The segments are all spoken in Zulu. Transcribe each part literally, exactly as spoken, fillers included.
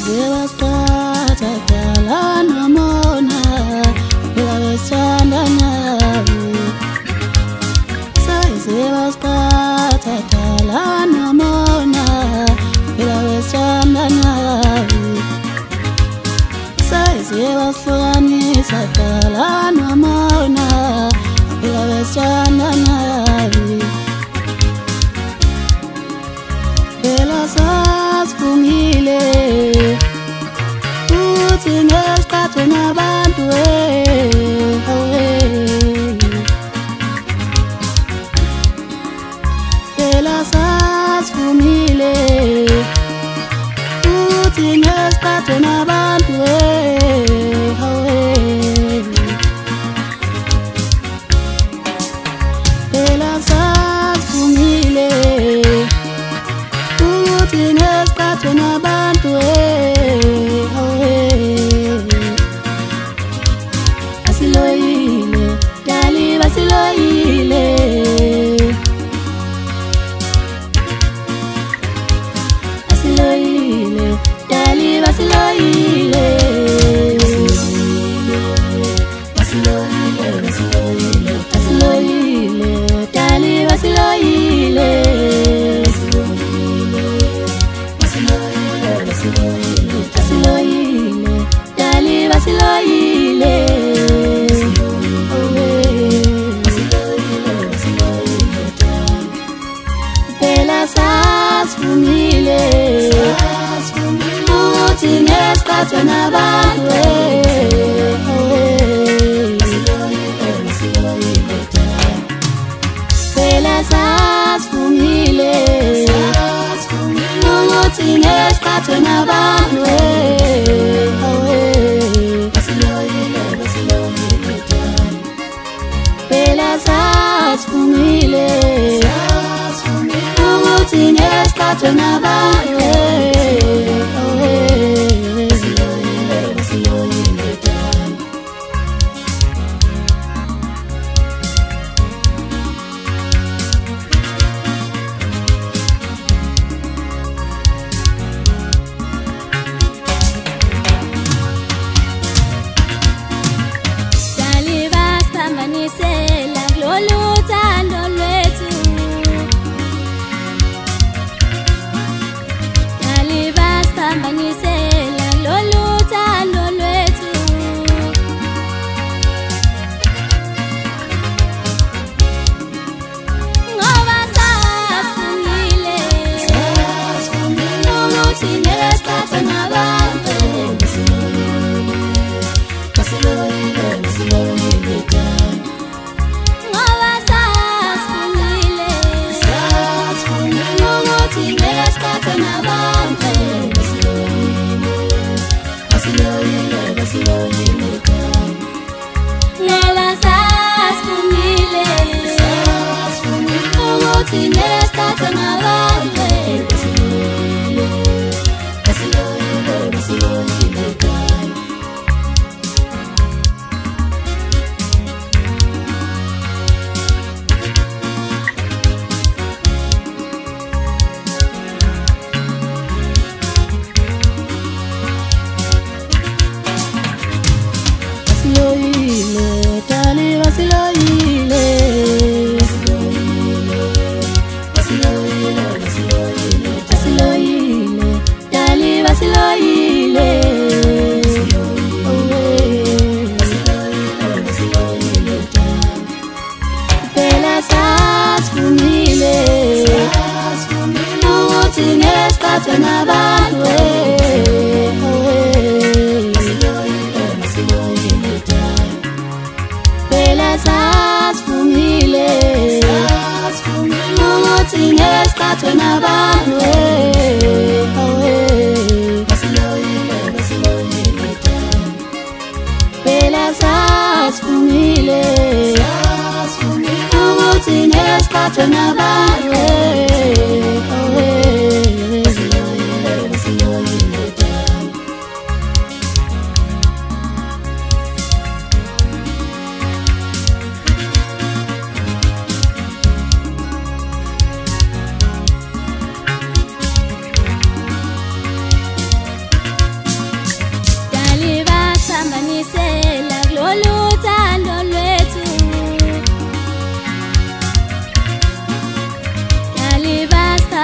Sayizewasithatha dala nomona phela besithandanayo. Sayizewasithatha dala nomona phela besithandanayo. Sayizewasihlukanisa dala nomona phela besithandanayo. Phela sasivumile futhi ngesikhathi nabantu awe. Phela sasivumile futhi ngesikhathi nabantu awe. Phela sasivumile ngesikhathi nabantu awe. Asiloyile dali basiloyile. Asiloyile dali basiloyile. Basiloyile basiloyile basiloyile dali basiloyile. Basiloyile dali basiloyile. Phela sasivumile futhi ngesikhathi nabantu awe. Phela sasivumile futhi ngesikhathi nabantu awe. Phela sasivumile futhi ngesikhathi nabantu awe. Nisela kulolu thando lwethu. Dali basithambanisela kulolu thando lwethu. Ngoba sasivumile ukuthi ngesikhathi nabantu basiloyile basiloyile. Ngoba sasivumile ukuthi ngesikhathi nabantu basiloyile basiloyile. Ngoba sasivumile ukuthi ngesikhathi nabantu basiloyile basiloyile. Basiloyile dali basiloyile. Basiloyile basiloyile basiloyile dali basiloyile. Phela sasivumile ukuthi ngesikhathi nabantu awe. Phela sasivumile ukuthi ngesikhathi nabantu awe. Phela sasivumile ukuthi ngesikhathi nabantu awe.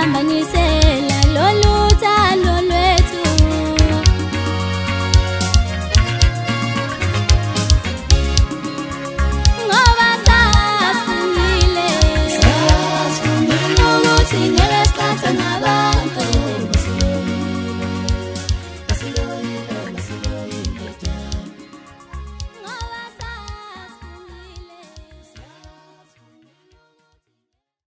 sihambanyise